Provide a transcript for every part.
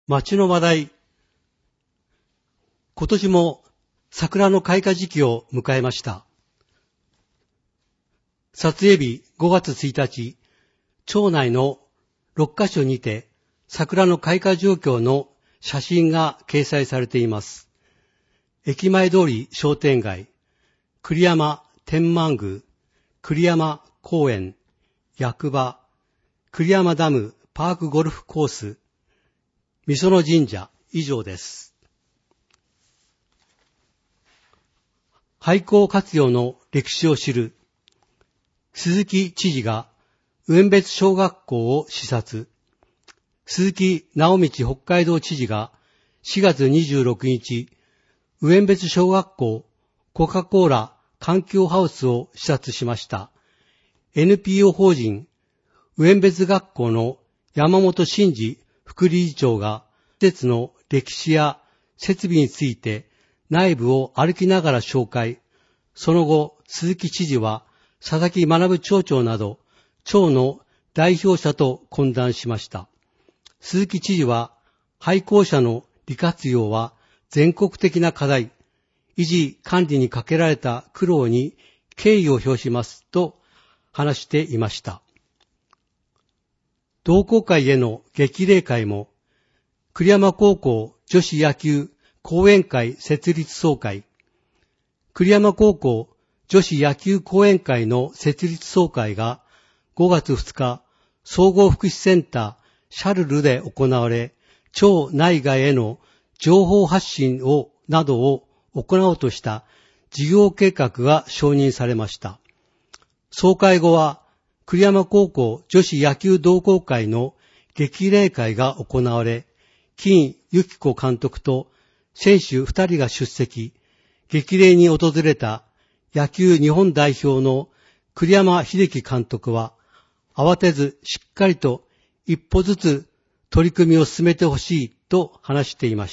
街の話題。今年も桜の開花時期を迎えました。撮影日5月1日、町内の6カ所にて桜の開花状況の写真が掲載されています。駅前通り商店街、栗山天満宮、栗山公園、役場、栗山ダムパークゴルフコース、御園神社以上です。廃校活用の歴史を知る。鈴木知事が雲別小学校を視察。鈴木直道北海道知事が4月26日、雲別小学校コカ・コーラ環境ハウスを視察しました。NPO 法人雲別学校の山本真二副理事長が施設の歴史や設備について内部を歩きながら紹介。その後、鈴木知事は佐々木学町長など町の代表者と懇談しました。鈴木知事は廃校舎の利活用は全国的な課題、維持管理にかけられた苦労に敬意を表しますと話していました。同好会への激励会も栗山高校女子野球講演会設立総会。栗山高校女子野球講演会の設立総会が5月2日、総合福祉センターシャルルで行われ、町内外への情報発信などを行おうとした事業計画が承認されました。総会後は、栗山高校女子野球同好会の激励会が行われ、金由紀子監督と選手2人が出席、激励に訪れた野球日本代表の栗山英樹監督は、慌てずしっかりと一歩ずつ取り組みを進めてほしいと話していました。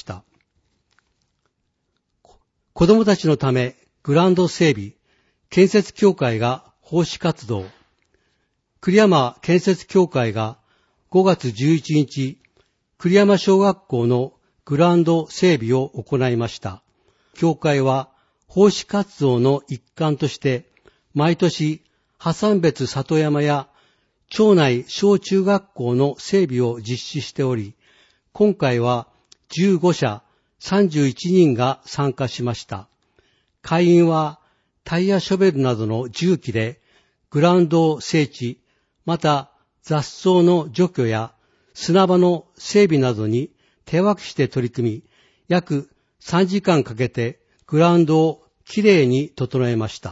子どもたちのためグラウンド整備、建設協会が奉仕活動。栗山建設協会が5月11日、栗山小学校のグラウンド整備を行いました。協会は奉仕活動の一環として毎年破産別里山や町内小中学校の整備を実施しており、今回は15社31人が参加しました。会員はタイヤショベルなどの重機でグラウンドを整地、また雑草の除去や砂場の整備などに手分けして取り組み、約3時間かけてグラウンドをきれいに整えました。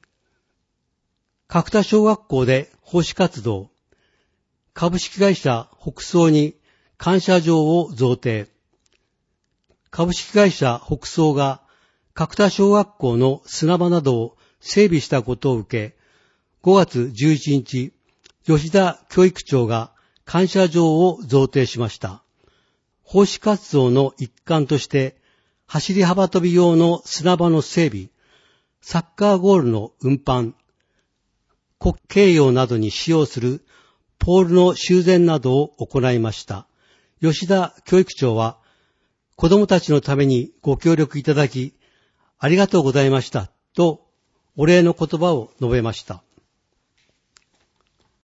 角田小学校で奉仕活動。株式会社北総に感謝状を贈呈。株式会社北総が角田小学校の砂場などを整備したことを受け、5月11日、吉田教育長が感謝状を贈呈しました。奉仕活動の一環として、走り幅跳び用の砂場の整備、サッカーゴールの運搬、国慶用などに使用するポールの修繕などを行いました。吉田教育長は、子どもたちのためにご協力いただき、ありがとうございましたとお礼の言葉を述べました。